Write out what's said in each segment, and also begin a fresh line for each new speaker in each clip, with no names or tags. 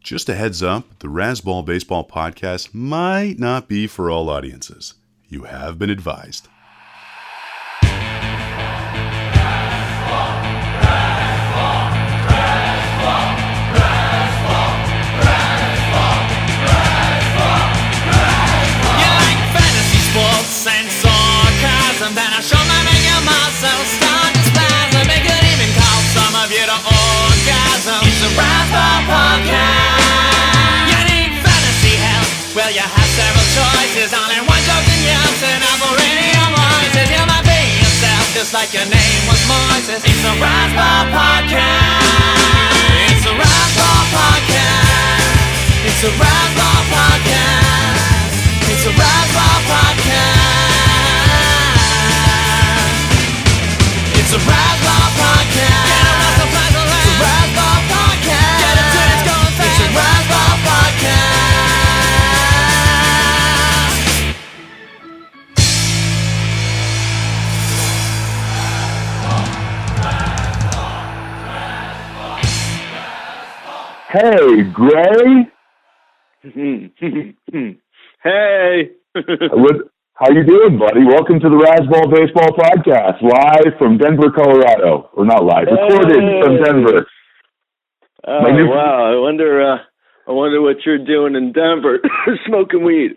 Just a heads up, the Razzball Baseball podcast might not be for all audiences. You have been advised.
And sarcasm, then I show my mega muscles, start to spasm. They could even call some of you to orgasm. It's a Razzball podcast. You need fantasy help? Well, you have several choices. Only one joke and yes, and Apple Radio voices. You might be yourself, just like your name was Moises. It's a Razzball podcast. It's a Razzball podcast. It's a Razzball podcast. It's a Razzball podcast. It's a Razzball podcast. Get a Razzball podcast. It's a Razzball podcast. Get it to it's going fast. It's a Razzball
podcast. Hey, Gray.
Hey.
How you doing, buddy? Welcome to the Razzball Baseball Podcast, live from Denver, Colorado. Or not live, recorded from Denver.
Oh, wow. I wonder what you're doing in Denver, smoking weed.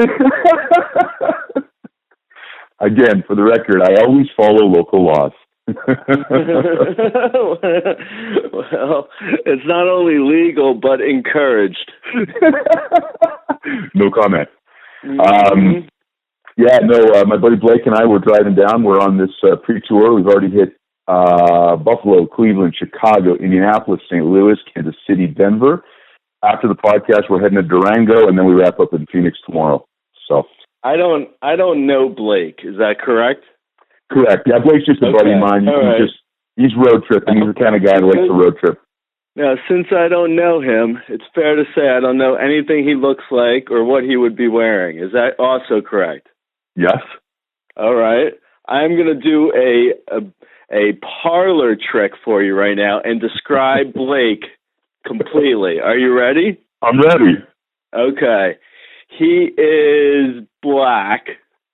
Again, for the record, I always follow local laws.
Well, it's not only legal, but encouraged.
No comment.
Mm-hmm.
My buddy Blake and I were driving down. We're on this pre-tour. We've already hit Buffalo, Cleveland, Chicago, Indianapolis, St. Louis, Kansas City, Denver. After the podcast, we're heading to Durango, and then we wrap up in Phoenix tomorrow. So
I don't know Blake. Is that correct?
Correct. Yeah, Blake's just a buddy of mine. He's road tripping. He's the kind of guy that likes to road trip.
Now, since I don't know him, it's fair to say I don't know anything he looks like or what he would be wearing. Is that also correct?
Yes.
All right. I'm going to do a parlor trick for you right now and describe Blake completely. Are you ready?
I'm ready.
Okay. He is black.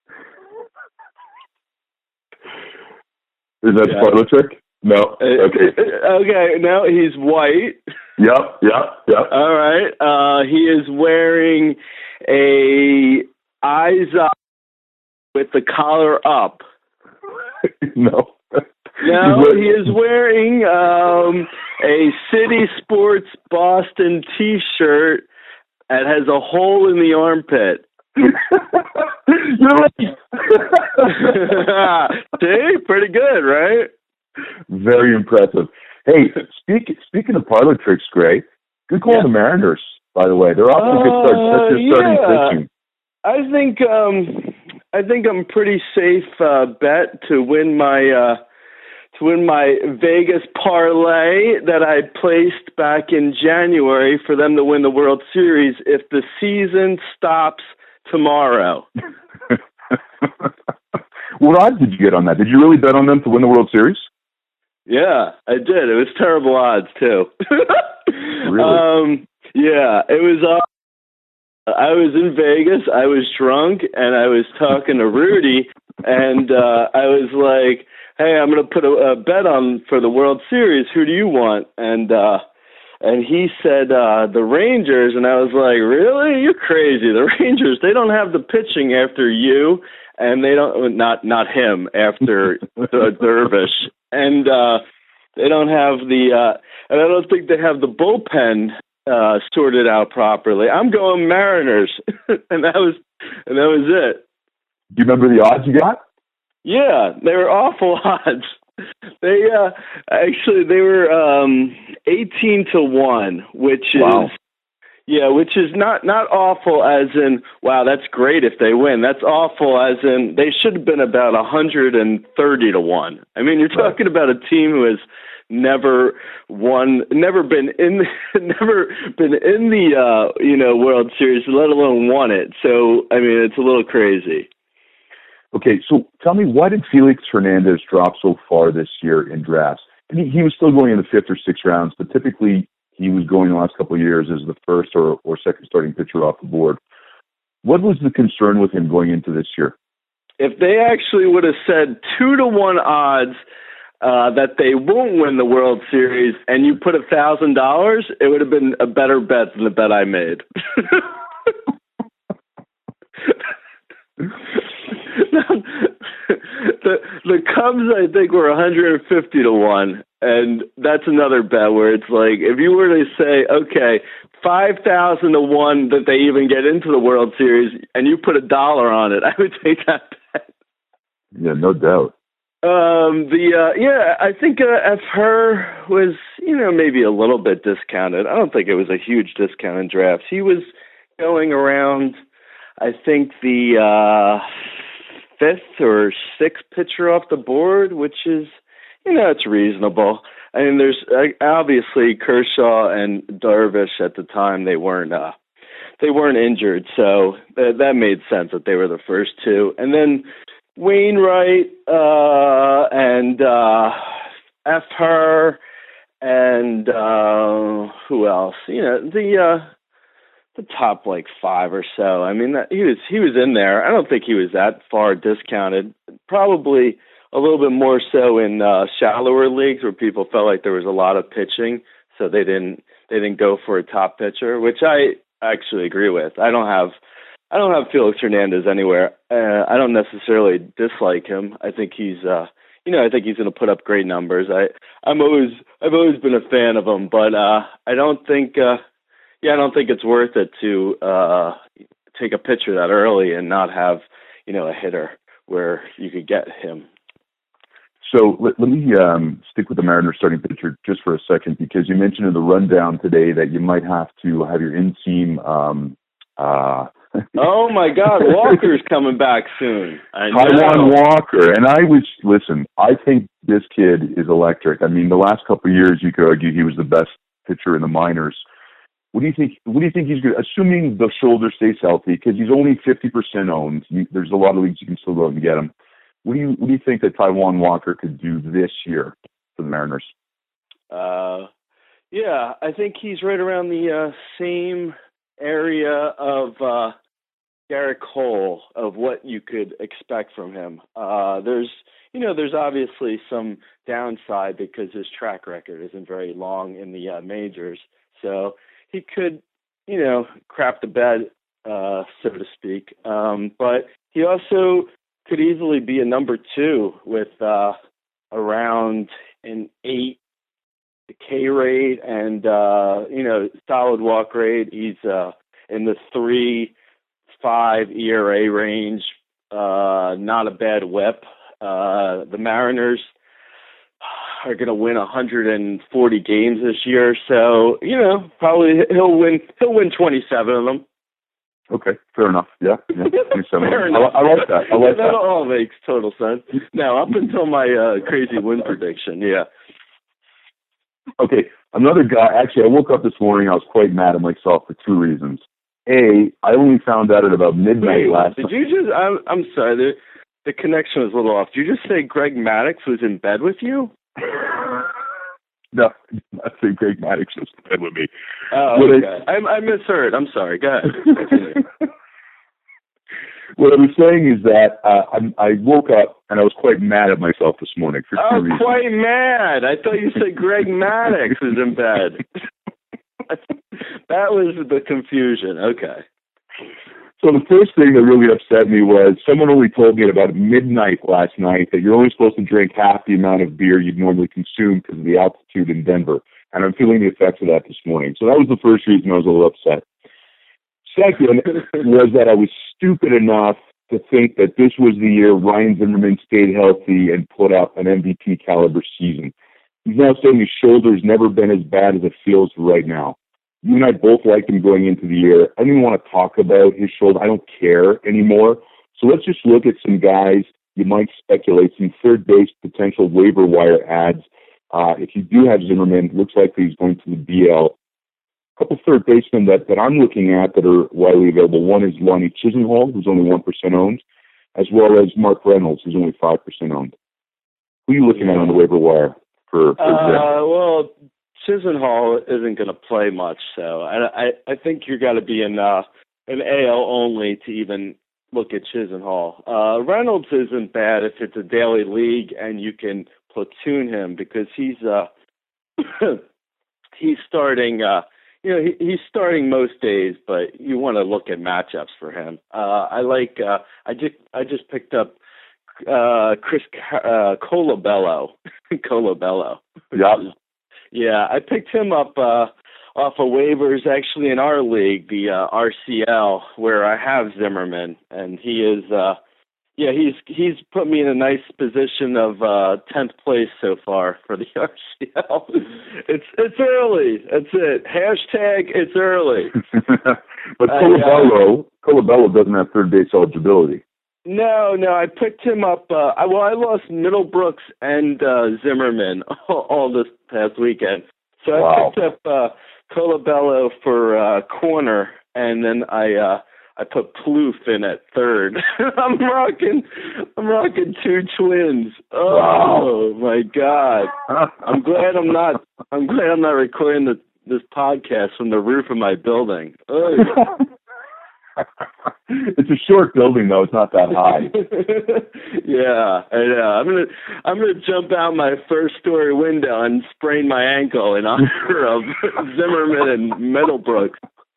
Is that the parlor trick? No. Okay.
Okay. No, he's white.
Yep.
All right. He is wearing a eyes up with the collar up.
No.
No, he is wearing a City Sports Boston T-shirt that has a hole in the armpit.
You're right.
See? Pretty good, right?
Very impressive. Hey, speaking of parlor tricks, Gray, good call on the Mariners, by the way. They're off to a good start. They're starting pitching.
I think I'm pretty safe bet to win my Vegas parlay that I placed back in January for them to win the World Series if the season stops tomorrow.
What odds did you get on that? Did you really bet on them to win the World Series?
Yeah, I did. It was terrible odds too.
Really?
Yeah, it was. I was in Vegas. I was drunk, and I was talking to Rudy, and I was like, "Hey, I'm going to put a bet on for the World Series. Who do you want?" And he said the Rangers, and I was like, "Really? You're crazy. The Rangers. They don't have the pitching after you, and they don't not him after Dervish, and they don't have the and I don't think they have the bullpen." Sorted out properly. I'm going Mariners, and that was it.
Do you remember the odds you got?
Yeah, they were awful odds. They were 18-1, which is not awful as in wow, that's great if they win. That's awful as in they should have been about 130-1. I mean, you're talking about a team who has never been in the World Series, let alone won it. So I mean, it's a little crazy.
Okay, so tell me, why did Felix Hernandez drop so far this year in drafts? I mean, he was still going in the 5th or 6th rounds, but typically he was going the last couple of years as the first or second starting pitcher off the board. What was the concern with him going into this year?
If they actually would have said 2-1 odds that they won't win the World Series, and you put $1,000, it would have been a better bet than the bet I made. The Cubs, I think, were 150-1, and that's another bet where it's like, if you were to say, okay, 5,000-1 that they even get into the World Series, and you put $1 on it, I would take that bet.
Yeah, no doubt.
I think F-Her was, maybe a little bit discounted. I don't think it was a huge discount in drafts. He was going around, I think, the fifth or sixth pitcher off the board, which is, it's reasonable. I mean, there's obviously Kershaw and Darvish at the time, they weren't injured, so that made sense that they were the first two. And then Wainwright and F-Her and who else? The top like five or so. I mean, he was in there. I don't think he was that far discounted. Probably a little bit more so in shallower leagues where people felt like there was a lot of pitching, so they didn't go for a top pitcher, which I actually agree with. I don't have Felix Hernandez anywhere. I don't necessarily dislike him. I think he's I think he's going to put up great numbers. I've always been a fan of him, but I don't think it's worth it to take a pitcher that early and not have a hitter where you could get him.
So let me stick with the Mariners starting pitcher just for a second, because you mentioned in the rundown today that you might have to have your in-seam.
Oh my God, Walker's coming back soon.
Taijuan Walker, and I think this kid is electric. I mean, the last couple of years, you could argue he was the best pitcher in the minors. What do you think? What do you think he's good? Assuming the shoulder stays healthy, because he's only 50% owned. There's a lot of leagues you can still go out and get him. What do you think that Taijuan Walker could do this year for the Mariners?
I think he's right around the same area of Garrett Cole of what you could expect from him. There's obviously some downside because his track record isn't very long in the majors, so he could, crap the bed, so to speak. But he also could easily be a number two with around an 8 K rate and solid walk rate. He's in the 3.5 ERA range. Not a bad whip. The Mariners are going to win 140 games this year, so probably he'll win 27 of them.
Okay, fair enough. Yeah.
Fair enough.
I like that.
That all makes total sense. Now, up until my crazy win prediction, yeah.
Okay, another guy. Actually, I woke up this morning. I was quite mad at myself for two reasons. A, I only found out at about midnight last night.
Did you just? I'm sorry. The connection was a little off. Did you just say Greg Maddux was in bed with you?
No, I think Greg Maddux was in bed with me.
Oh, okay. I misheard. I'm sorry. Go ahead.
What I was saying is that I woke up and I was quite mad at myself this morning for two reasons.
Quite mad. I thought you said Greg Maddux was in bed. That was the confusion. Okay.
So the first thing that really upset me was someone only told me at about midnight last night that you're only supposed to drink half the amount of beer you'd normally consume because of the altitude in Denver. And I'm feeling the effects of that this morning. So that was the first reason I was a little upset. Second was that I was stupid enough to think that this was the year Ryan Zimmerman stayed healthy and put up an MVP caliber season. He's now saying his shoulder's never been as bad as it feels right now. You and I both liked him going into the year. I don't even want to talk about his shoulder. I don't care anymore. So let's just look at some guys you might speculate, some third base potential waiver wire ads. If you do have Zimmerman, looks like he's going to the BL. A couple third basemen that I'm looking at that are widely available. One is Lonnie Chisenhall, who's only 1% owned, as well as Mark Reynolds, who's only 5% owned. Who are you looking at on the waiver wire for Zim?
Well, Chisenhall isn't going to play much, so I think you're got to be in an AL only to even look at Chisenhall. Reynolds isn't bad if it's a daily league and you can platoon him because he's he's starting. He's starting most days, but you want to look at matchups for him. I just picked up Chris Colabello. Colabello.
Yeah.
Yeah, I picked him up off of waivers actually in our league, the RCL, where I have Zimmerman, and he is he's put me in a nice position of 10th place so far for the RCL. It's early. That's it. Hashtag it's early.
But Colabello doesn't have third base eligibility.
No, I picked him up. I lost Middlebrooks and Zimmerman all this past weekend. So I picked up Colabello for corner, and then I put Plouffe in at third. I'm rocking two twins. Oh my God! I'm glad I'm not recording this podcast from the roof of my building.
It's a short building, though. It's not that high.
Yeah. I'm gonna jump out my first story window and sprain my ankle in honor of Zimmerman and Middlebrooks.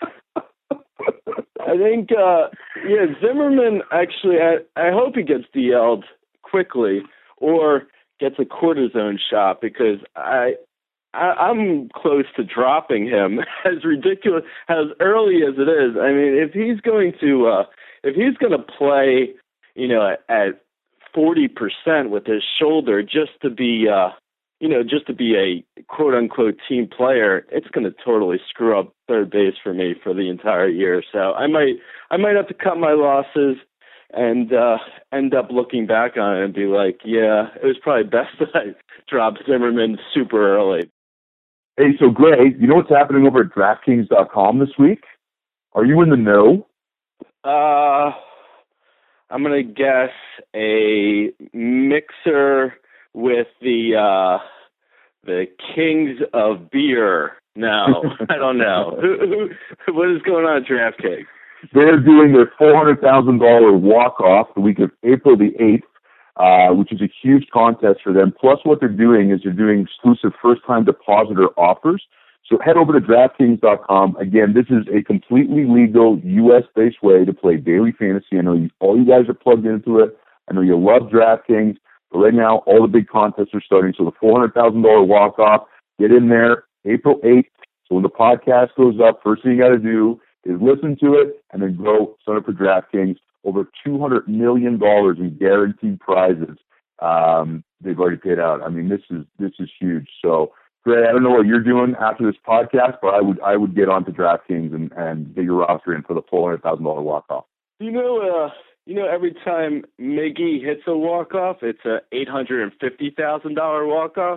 I think, Zimmerman actually. I hope he gets DL'd quickly or gets a cortisone shot because I'm close to dropping him. As ridiculous, as early as it is. I mean, if he's going to play, at 40% with his shoulder just to be a quote unquote team player, it's going to totally screw up third base for me for the entire year. So I might have to cut my losses and end up looking back on it and be like, yeah, it was probably best that I dropped Zimmerman super early.
Hey, so Gray, you know what's happening over at DraftKings.com this week? Are you in the know?
I'm gonna guess a mixer with the Kings of Beer. No, I don't know. What is going on at DraftKings?
They're doing their $400,000 walk-off the week of April the 8th, which is a huge contest for them. Plus, what they're doing is they're doing exclusive first-time depositor offers. So head over to DraftKings.com. Again, this is a completely legal U.S.-based way to play daily fantasy. I know all you guys are plugged into it. I know you love DraftKings. But right now, all the big contests are starting. So the $400,000 walk-off, get in there April 8th. So when the podcast goes up, first thing you got to do is listen to it and then go sign up for DraftKings. Over $200 million in guaranteed prizes they've already paid out. I mean, this is huge. So, Gray, I don't know what you're doing after this podcast, but I would get onto DraftKings and get your roster in for the $400,000 walk-off.
Every time Miggy hits a walk-off, it's a $850,000 walk-off.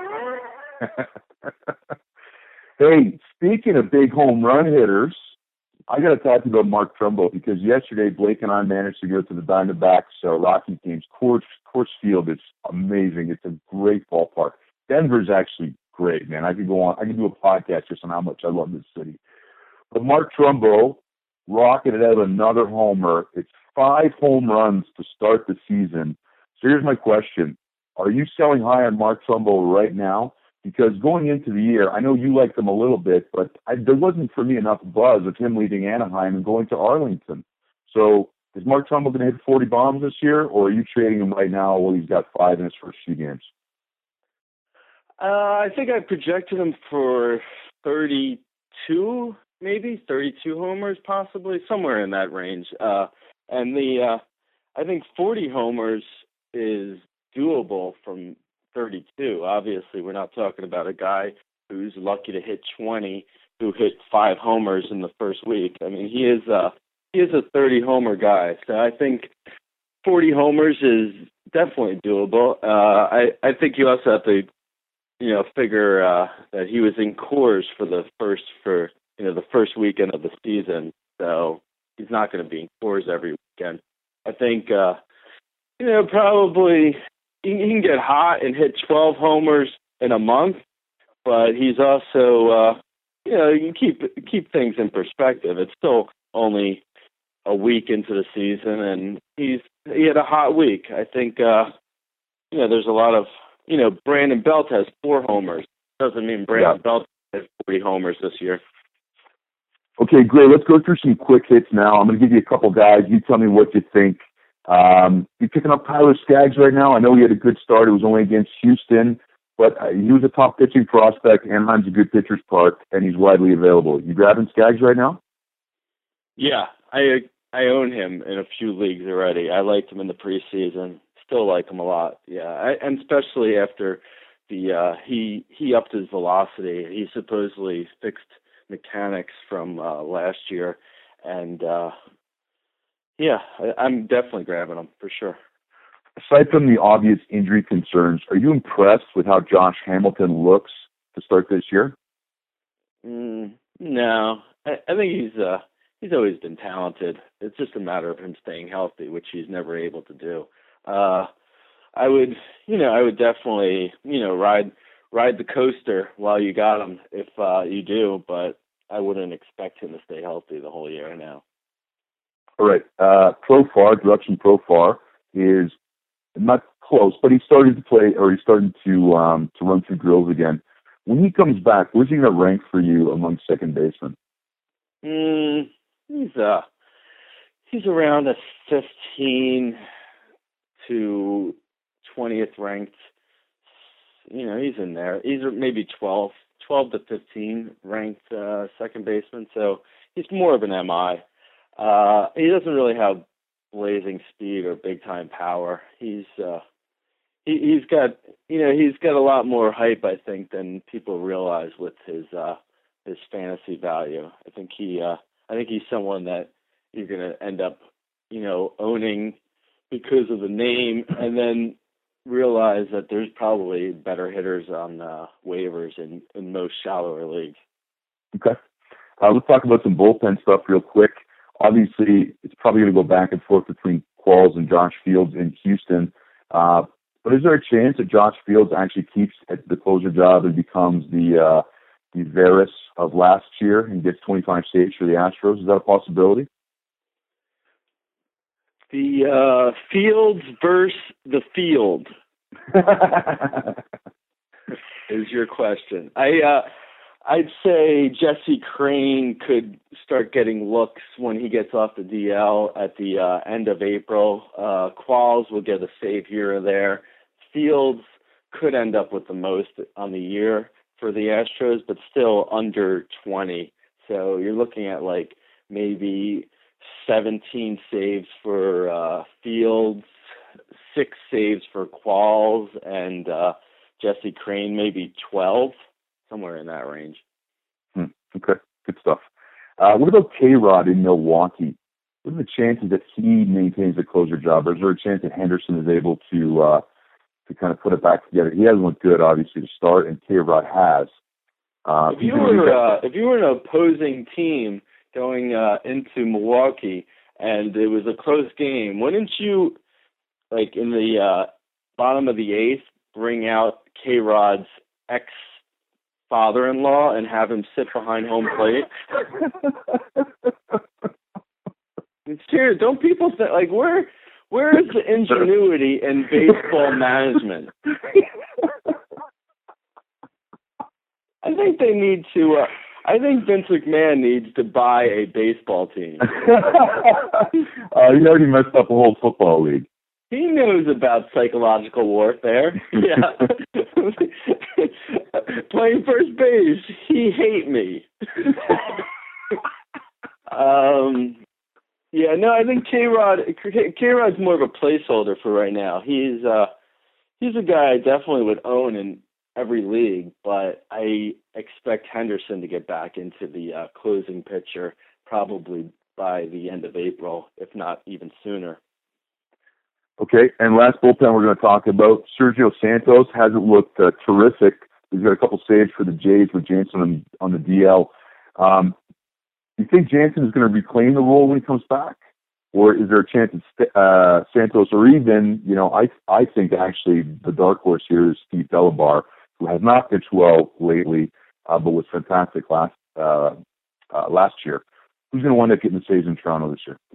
Hey, speaking of big home run hitters, I got to talk to you about Mark Trumbo because yesterday Blake and I managed to go to the Diamondbacks Rocky games. Coors Field is amazing. It's a great ballpark. Denver's actually great, man. I could go on. I could do a podcast just on how much I love this city. But Mark Trumbo rocketed out another homer. It's 5 home runs to start the season. So here's my question. Are you selling high on Mark Trumbo right now? Because going into the year, I know you liked him a little bit, but there wasn't for me enough buzz of him leaving Anaheim and going to Arlington. So is Mark Trumbo going to hit 40 bombs this year, or are you trading him right now while he's got 5 in his first few games?
I think I projected him for 32, maybe 32 homers, possibly somewhere in that range. And I think 40 homers is doable from 32. Obviously, we're not talking about a guy who's lucky to hit 20, who hit 5 homers in the first week. I mean, he is a 30 homer guy. So I think 40 homers is definitely doable. I think you also have to, figure that he was in Coors for the first weekend of the season. So he's not going to be in Coors every weekend. I think, probably he can get hot and hit 12 homers in a month, but he's also, you keep things in perspective. It's still only a week into the season, and he had a hot week. I think, there's a lot of, Brandon Belt has 4 homers. Doesn't mean Brandon Belt has 40 homers this year.
Okay, great. Let's go through some quick hits now. I'm going to give you a couple guys. You tell me what you think. You're picking up Tyler Skaggs right now. I know he had a good start. It was only against Houston, but he was a top pitching prospect. Anaheim's a good pitcher's park, and he's widely available. You grabbing Skaggs right now?
Yeah, I own him in a few leagues already. I liked him in the preseason. Still like him a lot. Yeah, and especially after the he upped his velocity. He supposedly fixed mechanics from last year, and I'm definitely grabbing him for sure.
Aside from the obvious injury concerns, are you impressed with how Josh Hamilton looks to start this year?
No, I think he's always been talented. It's just a matter of him staying healthy, which he's never able to do. I would definitely, ride the coaster while you got him if you do, but I wouldn't expect him to stay healthy the whole year now.
All right. Production Profar is not close, but he's starting to play, or he's starting to run through drills again. When he comes back, where's he going to rank for you among second basemen?
He's around a 15 to 20th ranked. He's in there. He's maybe 12 to 15 ranked second baseman. So he's more of an MI. He doesn't really have blazing speed or big time power. He's got a lot more hype, I think, than people realize with his fantasy value. I think he's someone that you're going to end up, owning because of the name, and then realize that there's probably better hitters on waivers in most shallower leagues. Okay.
Let's talk about some bullpen stuff real quick. Obviously, it's probably going to go back and forth between Qualls and Josh Fields in Houston. But is there a chance that Josh Fields actually keeps at the closer job and becomes the Veras of last year and gets 25 saves for the Astros? Is that a possibility?
The Fields versus the field is your question. I'd say Jesse Crane could start getting looks when he gets off the DL at the end of April. Qualls will get a save here or there. Fields could end up with the most on the year for the Astros, but still under 20. So you're looking at like maybe 17 saves for Fields, 6 saves for Qualls, and Jesse Crane maybe 12, somewhere in that range.
Okay, good stuff. What about K-Rod in Milwaukee? What are the chances that he maintains the closer job, or is there a chance that Henderson is able to kind of put it back together? He hasn't looked good, obviously, to start, and K-Rod has.
If you were an opposing team going into Milwaukee and it was a close game, wouldn't you, like in the bottom of the 8th, bring out K-Rod's ex-father-in-law and have him sit behind home plate? It's serious. Don't people think, like, where is the ingenuity in baseball management? I think they need to. I think Vince McMahon needs to buy a baseball team.
He already messed up a whole football league.
He knows about psychological warfare. Yeah. Playing first base, he hate me. Yeah, no, I think K-Rod's more of a placeholder for right now. He's a guy I definitely would own in every league, but I expect Henderson to get back into the closing picture probably by the end of April, if not even sooner.
Okay, and last bullpen we're going to talk about, Sergio Santos hasn't looked terrific. He's got a couple saves for the Jays with Jansen on the DL. Do you think Jansen is going to reclaim the role when he comes back? Or is there a chance that Santos, or even, I think actually the dark horse here is Steve Delabar, who has not pitched well lately, but was fantastic last year. Who's going to wind up getting the saves in Toronto this year?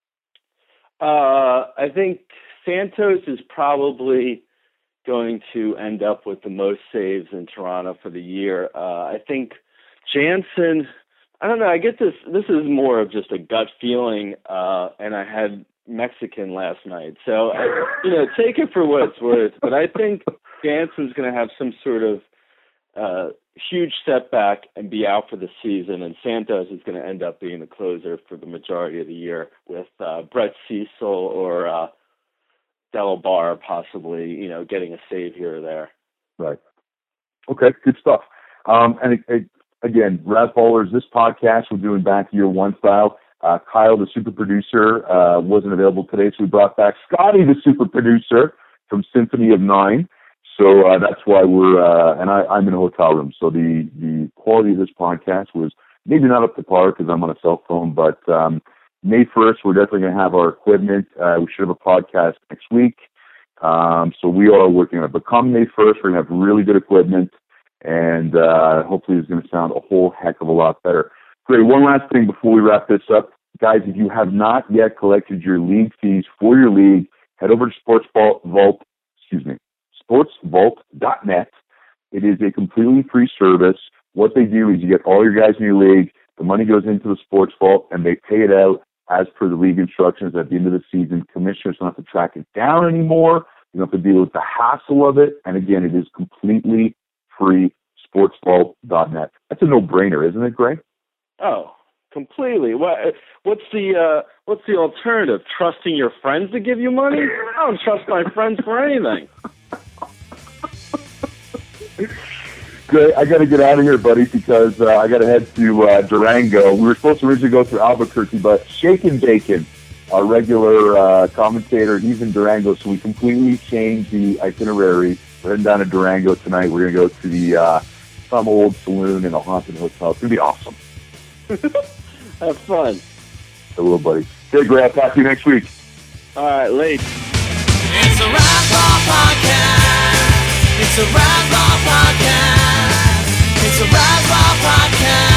I think Santos is probably going to end up with the most saves in Toronto for the year. I think Jansen, I don't know, I get this is more of just a gut feeling, and I had Mexican last night. So, take it for what it's worth. But I think Jansen's going to have some sort of huge setback and be out for the season, and Santos is going to end up being the closer for the majority of the year with Brett Cecil or Delabar possibly, getting a save here or there.
Right. Okay, good stuff. And again, Razzballers, this podcast we're doing back year one style. Kyle, the super producer, wasn't available today, so we brought back Scotty, the super producer from Symphony of Nine. So that's why we're, and I'm in a hotel room. So the quality of this podcast was maybe not up to par because I'm on a cell phone, but May 1st, we're definitely going to have our equipment. We should have a podcast next week. So we are working on it. But come May 1st, we're going to have really good equipment, and hopefully it's going to sound a whole heck of a lot better. Great. One last thing before we wrap this up. Guys, if you have not yet collected your league fees for your league, head over to sportsvault.net. It is a completely free service. What they do is you get all your guys in your league, the money goes into the Sports Vault, and they pay it out as per the league instructions at the end of the season. Commissioners don't have to track it down anymore. You don't have to deal with the hassle of it. And again, it is completely free, sportsvault.net. That's a no-brainer, isn't it, Greg?
Oh, completely. What's the alternative? Trusting your friends to give you money? I don't trust my friends for anything.
Great. I got to get out of here, buddy, because I got to head to Durango. We were supposed to originally go through Albuquerque, but Shaken Bacon, our regular commentator, he's in Durango, so we completely changed the itinerary. We're heading down to Durango tonight. We're going to go to the some old saloon in a haunted hotel. It's going to be awesome.
Have fun.
I will, buddy. Okay, Greg, I'll talk to you next week.
All right, late.
It's a Razzball Podcast. It's a Razzball Podcast. It's a Razzball Podcast.